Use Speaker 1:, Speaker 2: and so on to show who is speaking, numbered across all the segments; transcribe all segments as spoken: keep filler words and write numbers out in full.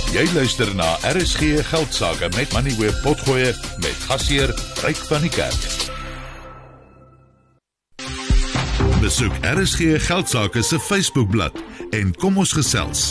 Speaker 1: Jy luister na R S G Geldsaake met Money Web Potgoe met gasheer Ryk van die Kerk. Besoek R S G Geldsaake se Facebookblad en kom ons gesels.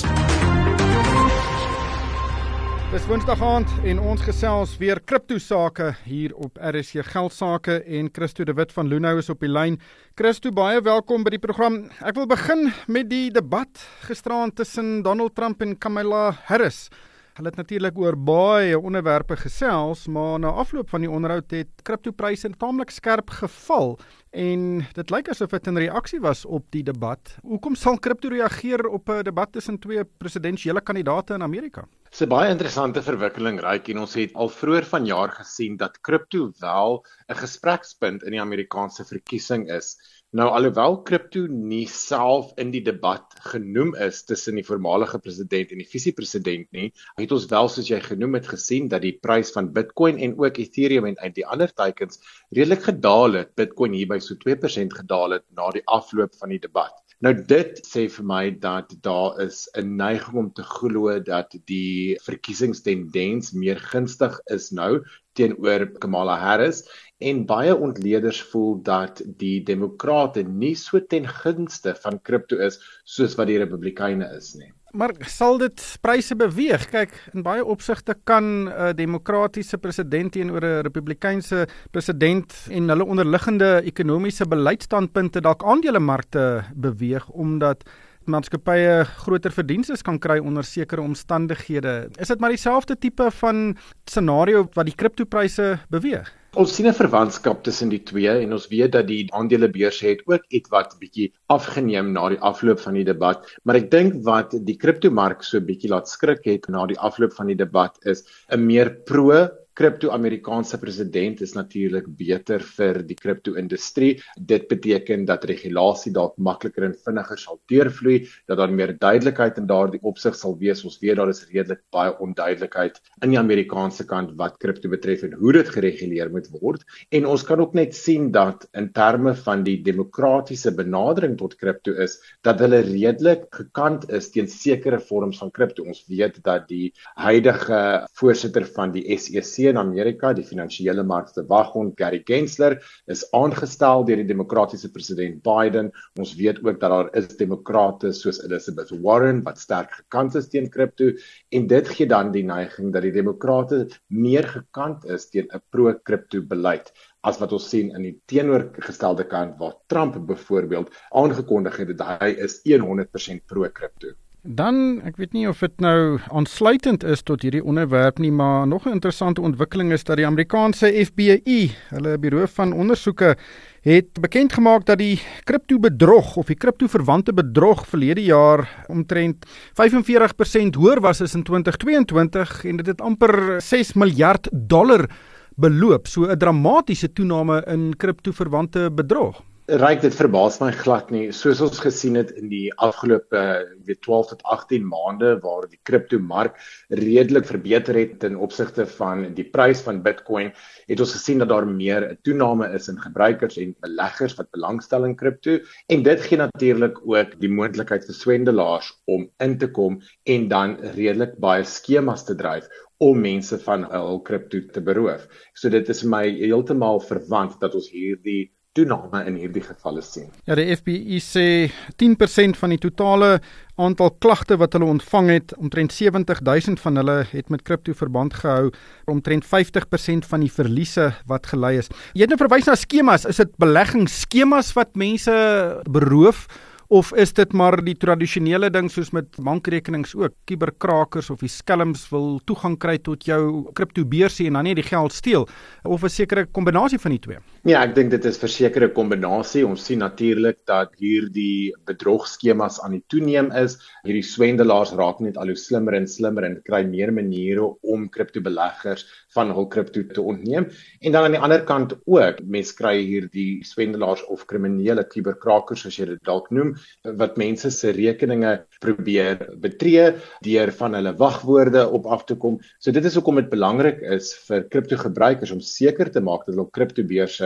Speaker 2: Dis Woensdag aand en ons gesels weer kripto sake hier op R S G Geldsaake en Christo de Wit van Loonhou is op die lyn. Christo, baie welkom by die program. Ek wil begin met die debat gisteraand tussen Donald Trump en Kamala Harris. Hulle het natuurlik oor baie onderwerpe gesels, maar na afloop van die onderhoud het kriptopryse taamlik skerp geval en dit lyk asof dit 'n reaksie was op die debat. Hoekom sal kripto reageer op 'n debat tussen twee presidensiële kandidaate in Amerika?
Speaker 3: Dit is 'n baie interessante verwikkeling, Ryk, en ons het al vroeër vanjaar gesien dat kripto wel 'n gesprekspunt in die Amerikaanse verkiesing is. Nou, alhoewel kripto nie self in die debat genoem is tussen die voormalige president en die visiepresident nie, het ons wel, soos jy genoem het, gesien dat die prys van Bitcoin en ook Ethereum en die ander tokens redelik gedaal het. Bitcoin hier by so twee persent gedaal het na die afloop van die debat. Nou dit sê vir my dat daar is 'n neiging om te glo dat die verkiesingstendens meer gunstig is nou teenoor Kamala Harris en baie ontleeders voel dat die demokrate nie so ten gunste van kripto is soos wat die republikeine is nie.
Speaker 2: Maar sal dit pryse beweeg? Kyk, in baie opsigte kan 'n uh, demokratiese president teenoor 'n republikeinse president en hulle onderliggende ekonomiese beleidsstandpunte dalk aandelemarkte beweeg omdat maatskappye groter verdienste kan kry onder sekere omstandighede. Is dit maar dieselfde tipe van scenario wat die kriptopryse beweeg?
Speaker 3: Ons sien 'n verwantskap tussen die twee en ons weet dat die aandelebeurse het ook ietwat bietjie afgeneem na die afloop van die debat, maar ek dink wat die kriptomark so bietjie laat skrik het na die afloop van die debat is 'n meer pro kripto-Amerikaanse president is natuurlik beter vir die kripto-industrie. Dit beteken dat regulasie dalk makliker en vinniger sal deurvloei, dat daar meer duidelikheid in daardie opsig sal wees. Ons weet daar is redelik baie onduidelikheid in die Amerikaanse kant wat kripto betref en hoe dit gereguleer moet word. En ons kan ook net sien dat in terme van die demokratiese benadering tot kripto is, dat hulle redelik gekant is teen sekere vorms van kripto. Ons weet dat die huidige voorsitter van die S E C in Amerika, die finansiële markte waghond, Gary Gensler, is aangestel deur die demokratiese president Biden. Ons weet ook dat daar is demokrate soos Elizabeth Warren, wat sterk gekant is teen kripto, en dit gee dan die neiging dat die demokrate meer gekant is teen 'n pro-kripto beleid, as wat ons sien in die teenoorgestelde kant, waar Trump byvoorbeeld aangekondig het dat hy is honderd persent pro-kripto.
Speaker 2: Dan, ek weet nie of dit nou aansluitend is tot hierdie onderwerp nie, maar nog 'n interessante ontwikkeling is dat die Amerikaanse F B I, hulle bureau van ondersoeke, het bekend gemaak dat die kriptobedrog of die kriptoverwante bedrog verlede jaar omtrent vyf en veertig persent hoër was as in twintig tweeëntwintig en dit het amper ses miljard dollar beloop, so 'n dramatiese toename in kriptoverwante bedrog.
Speaker 3: Ryk, dit verbaas my glad nie, soos ons gesien het in die afgelope weet twaalf tot agttien maande waar die kriptomark redelik verbeter het ten opsigte van die prys van Bitcoin, het ons gesien dat daar meer 'n toename is in gebruikers en beleggers wat belangstel in kripto, en dit gee natuurlik ook die moontlikheid vir swendelaars om in te kom en dan redelik baie skemas te dryf om mense van hul kripto te beroof. So dit is my heeltemal verwant dat ons hierdie toename in hierdie gevalle sien.
Speaker 2: Ja, die F B I sê tien persent van die totale aantal klagte wat hulle ontvang het, omtrent sewentig duisend van hulle het met kripto verband gehou, omtrent vyftig persent van die verliese wat gelei is. Jy het nou verwys na skemas, is dit beleggingsskemas wat mense beroof? Of is dit maar die tradisionele ding soos met bankrekenings ook, kuberkrakers of die skelms wil toegang kry tot jou kriptobeursie en dan nie die geld steel, of 'n sekere kombinasie van die twee?
Speaker 3: Ja, ek dink dit is versekerde kombinasie. Ons sien natuurlik dat hier die bedrogskemas aan die toeneem is. Hierdie swendelaars raak net al hoe slimmer en slimmer en kry meer maniere om kriptobeleggers van hul kripto te ontneem. En dan aan die ander kant ook, mens kry hier die swendelaars of kriminele kuberkrakers, as jy dit dalk noem, wat mense se rekeninge probeer betree deur van hulle wagwoorde op af te kom. So dit is hoekom dit belangrik is vir kriptogebruikers om seker te maak dat hulle op kriptobeurse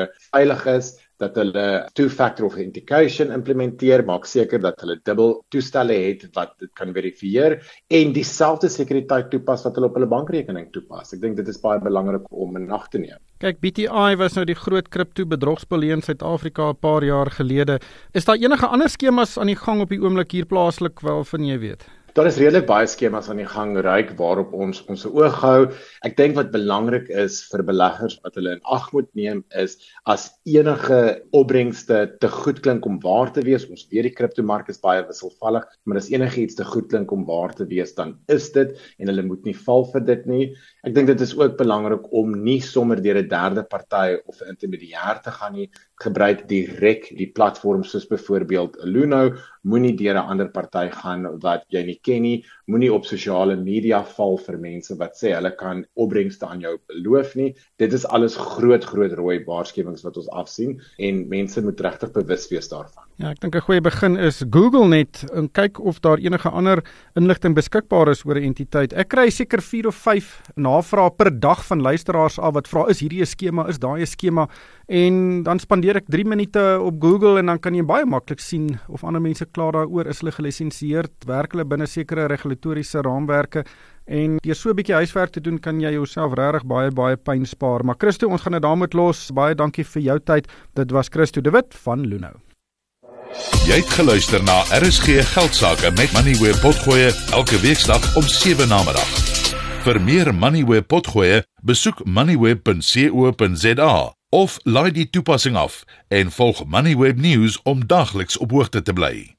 Speaker 3: veilig is, dat hulle two-factor authentication implementeer, maak seker dat hulle dubbel toestelle het wat dit kan verifieer en dieselfde sekuriteit toepas wat hulle op hulle bankrekening toepas. Ek dink dit is baie belangrik om in ag te neem.
Speaker 2: Kyk, B T I was nou die groot kripto bedrogsboelie in Suid-Afrika 'n paar jaar gelede. Is daar enige ander skemas aan die gang op die oomblik hier plaaslik waarvan jy weet?
Speaker 3: Daar is redelik baie skemas aan die gang, Ryk, waarop ons ons oog hou. Ek dink wat belangrik is vir beleggers wat hulle in ag moet neem is as enige opbrengste te goed klink om waar te wees. Ons weet die kriptomark is baie wisselvallig, maar as enige iets te goed klink om waar te wees, dan is dit en hulle moet nie val vir dit nie. Ek dink dit is ook belangrik om nie sommer deur 'n derde party of 'n intermediair te gaan nie. Gebruik direk die platform soos byvoorbeeld Luno, moenie deur 'n ander party gaan wat jy nie ken nie, moenie op sosiale media val vir mense wat sê hulle kan opbrengste aan jou beloof nie. Dit is alles groot groot rooi waarskuwings wat ons afsien en mense moet regtig bewus wees daarvan.
Speaker 2: Ja, ek dink 'n goeie begin is Google net en kyk of daar enige ander inligting beskikbaar is oor 'n entiteit. Ek kry seker vier of vyf navrae per dag van luisteraars af wat vra, is hierdie 'n skema, is daai 'n skema? En dan spandeer ek drie minute op Google en dan kan jy baie maklik sien of ander mense klaar daaroor is, hulle gelisensieerd, werk hulle binne sekere regulatoriese raamwerke. En deur so 'n bietjie huiswerk te doen, kan jy jouself regtig baie baie pyn spaar. Maar Christo, ons gaan dit daar moet los. Baie dankie vir jou tyd. Dit was Christo de Wit van Luno.
Speaker 1: Jy het geluister na R S G Geldsaake met Moneyweb Potgoe elke weeksdag om sewe namiddag. Vir meer Moneyweb Potgoe, besoek moneyweb punt co punt za of laai die toepassing af en volg Moneyweb News om dagliks op hoogte te bly.